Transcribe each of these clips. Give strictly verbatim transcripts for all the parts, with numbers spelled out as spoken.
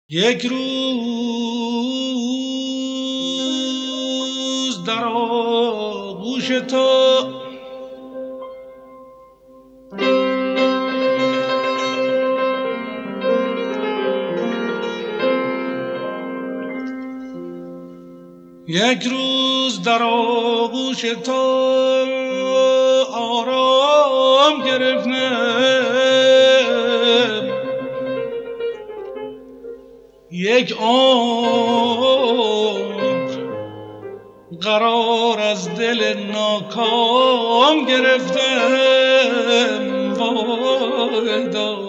یک روز در آغوش تو یک روز در آغوش تو آرام گرفتم، یک عمر قرار از دل ناکام گرفتم. وایدا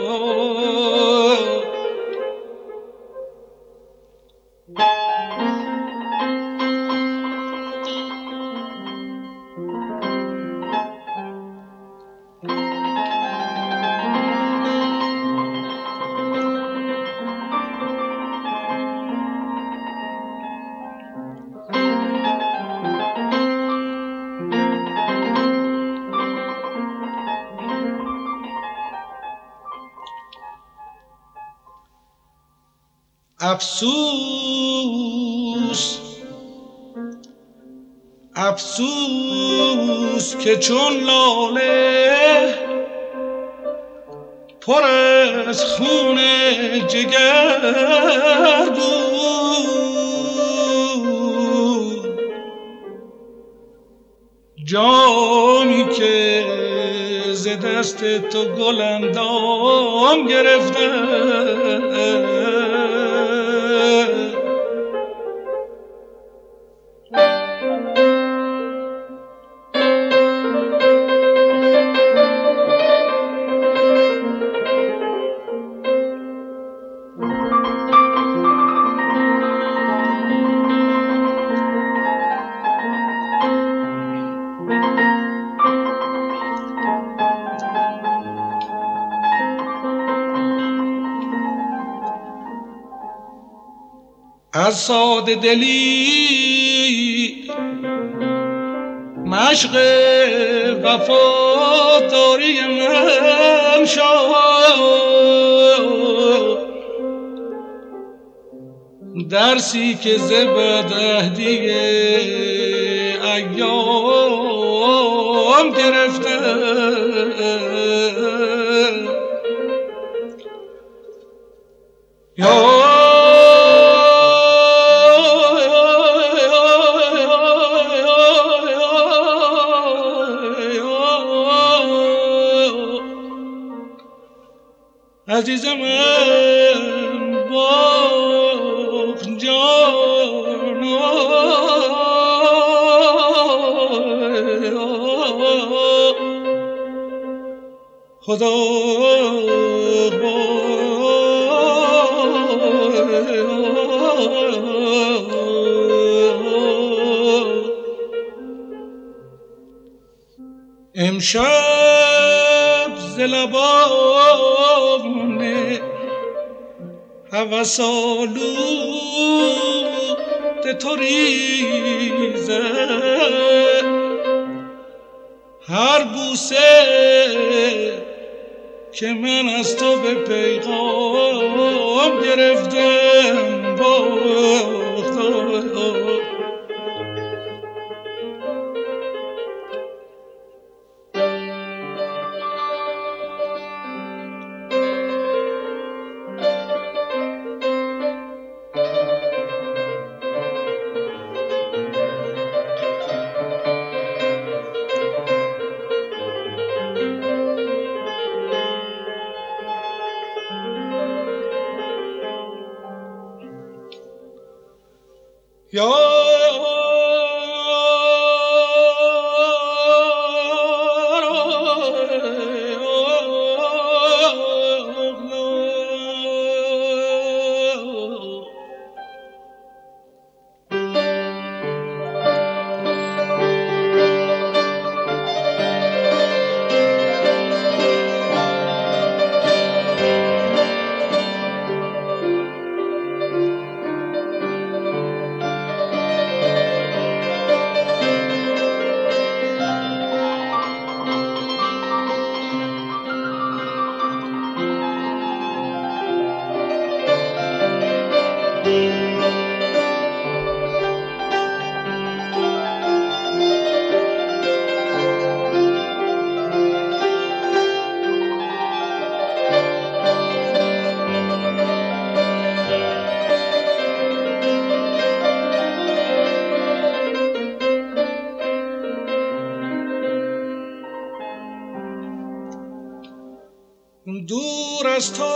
افسوس افسوس که چون لاله پر از خون جگر بود، جامی که ز دست تو گل اندام گرفتم. از ساده دلی مشق وفاداری من شد، درسی که ز بدعهدی ایام گرفتم. یا عزیزم باغ جان خدا امشب ز لبان هوس آلود تو ریزد، هر بوسه که من از تو به پیغام گرفتم. یا دور از تو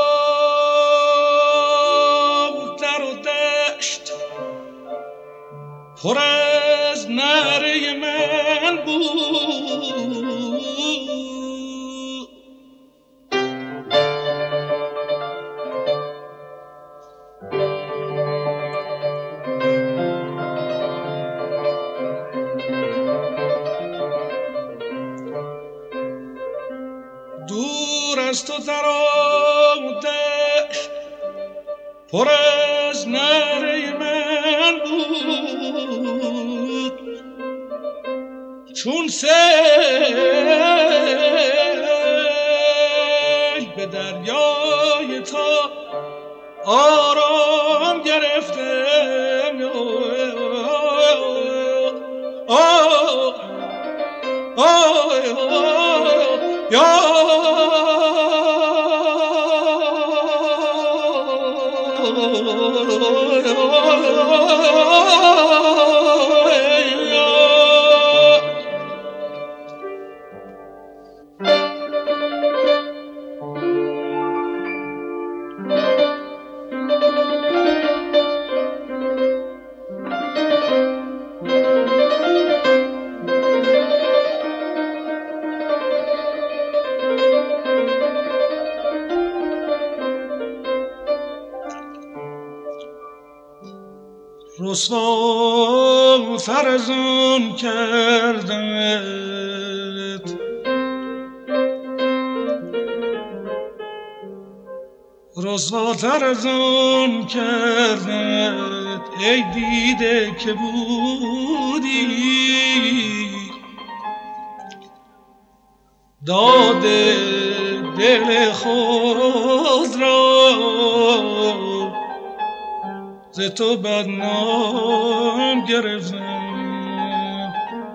در و دشت پر از نعره من بود. دور از تو در و دشت پر از نعره من بود، چون سیل به دریای تا آرام گرفتم. آه آه یا رسوا تر از آن کردمت، رسوا تر از آن کردمت ای دیده که بودی داده دل خود را ز تو بدنام گرفتم.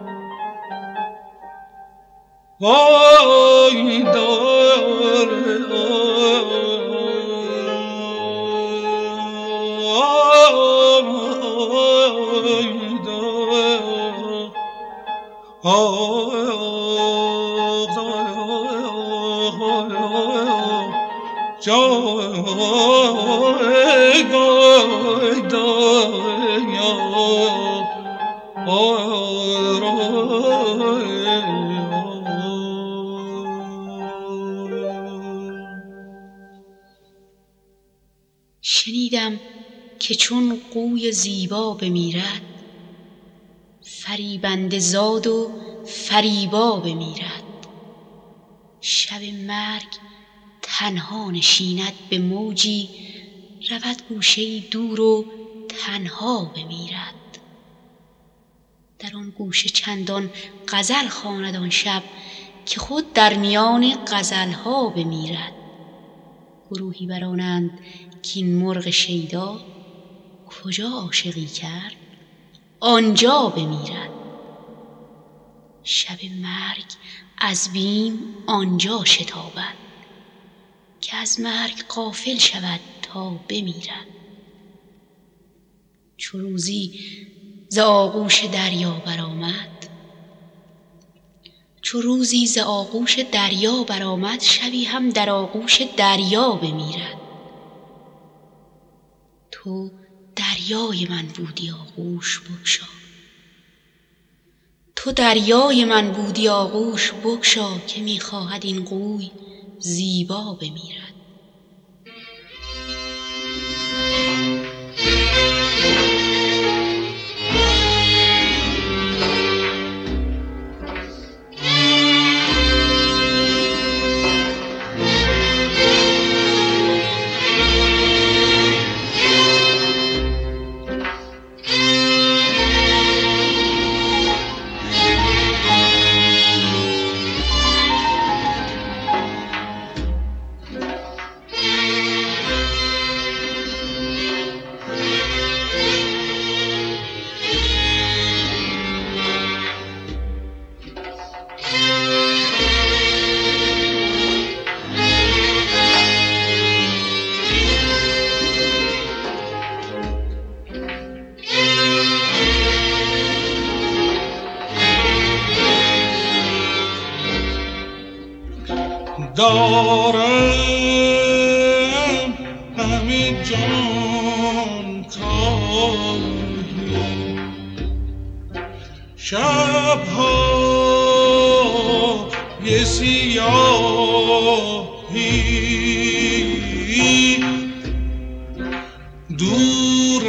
وای داره وای داره جای گای دنیا شنیدم که چون قوی زیبا بمیرد، فریبنده زاد و فریبا بمیرد. شب مرگ تنها نشیند به موجی، رود گوشه‌ای دور و تنها بمیرد. در آن گوشه چندان غزل خواند آن شب، که خود در میان غزلها بمیرد. گروهی برآنند کاین مرغ شیدا، کجا عاشقی کرد آنجا بمیرد. شب مرگ از بیم آنجا شتابد، که از مرگ غافل شود تا بمیرد. چو روزی ز آغوش دریا برآمد، چو روزی ز آغوش دریا برآمد، شبی هم در آغوش دریا بمیرد. تو دریای من بودی آغوش بگشا، تو دریای من بودی آغوش بگشا، که می‌خواهد این قوی زیبا بمیرد. دارم همه جان کاهی شبها یه سیاهی دور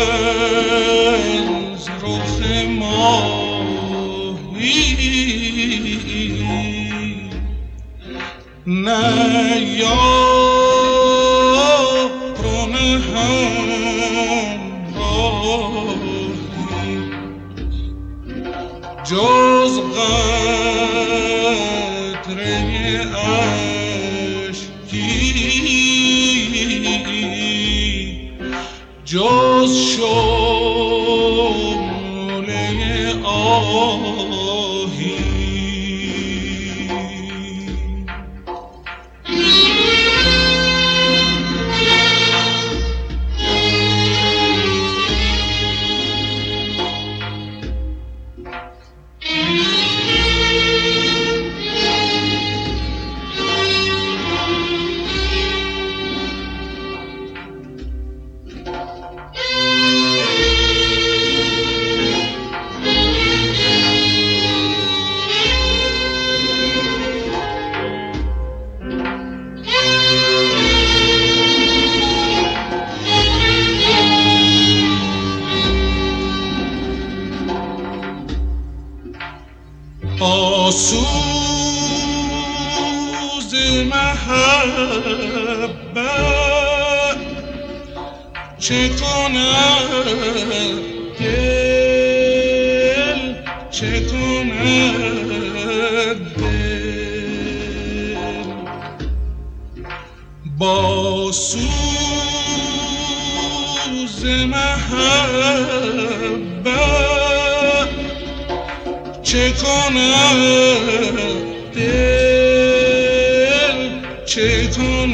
از رخ ماهی نه یار و نه همراهی جز قطره اشکی جز شعله آهی با سوز محبت چه کند دل چه کند دل با سوز محبت چه کند دل چه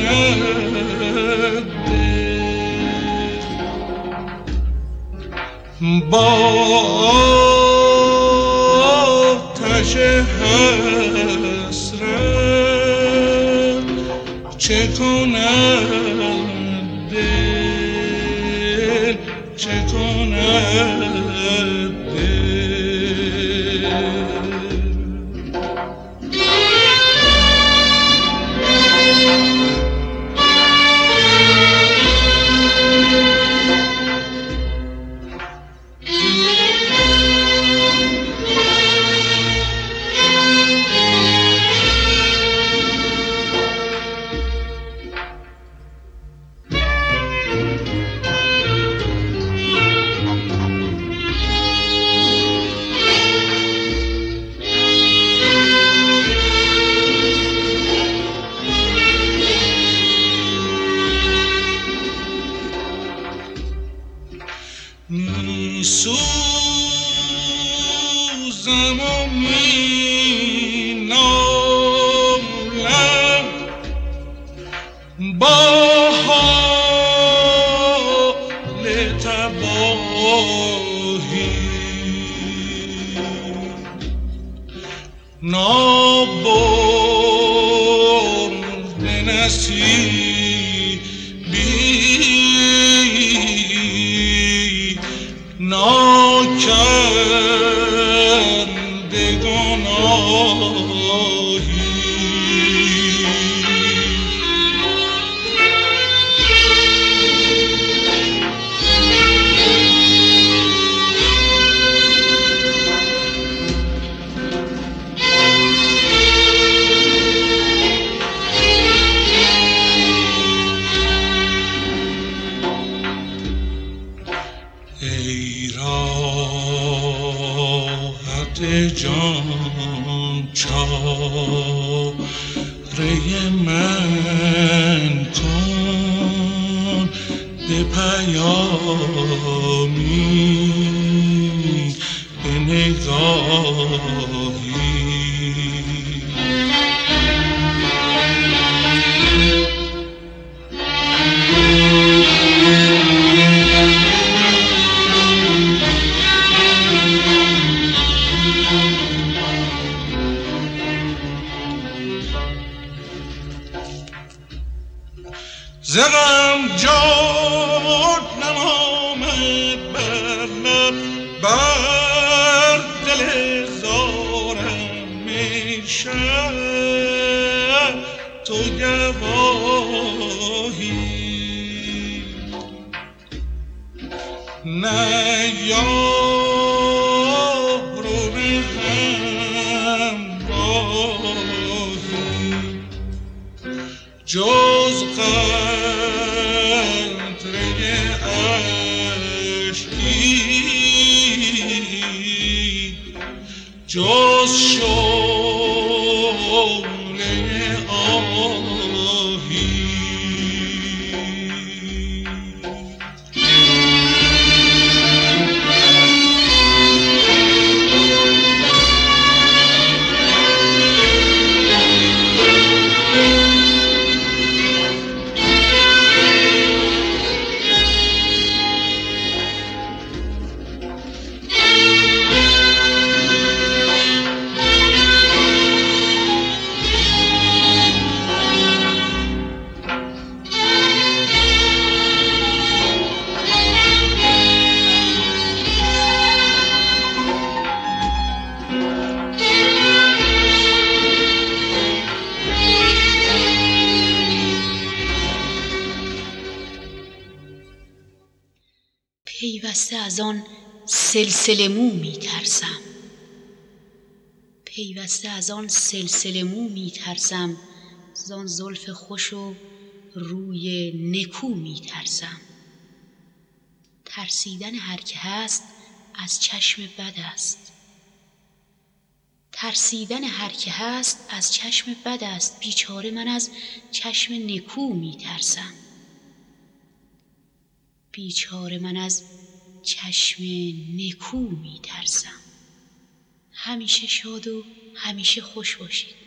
کند دل با آتش حسرت چه کند دل چه کند می سوزم و می نالم با حال تباهی نابرد نصیبی ناکرده گناهی ای راحت جان چاره من کن به پیامی به نگاهی بر دل زارم می شد تو گواهی نه یار و نه همراهی جز قطره اشکی جز شعله آهی پیوسته از آن سلسله مو می ترسم پیوسته از آن سلسله مو می ترسم زان زلف خوش و روی نکو می ترسم ترسیدن هر که هست از چشم بد است ترسیدن هر که هست از چشم بد است بیچاره من از چشم نکو می ترسم بیچاره من از چشم نکو می ترسم همیشه شاد و همیشه خوش باشید.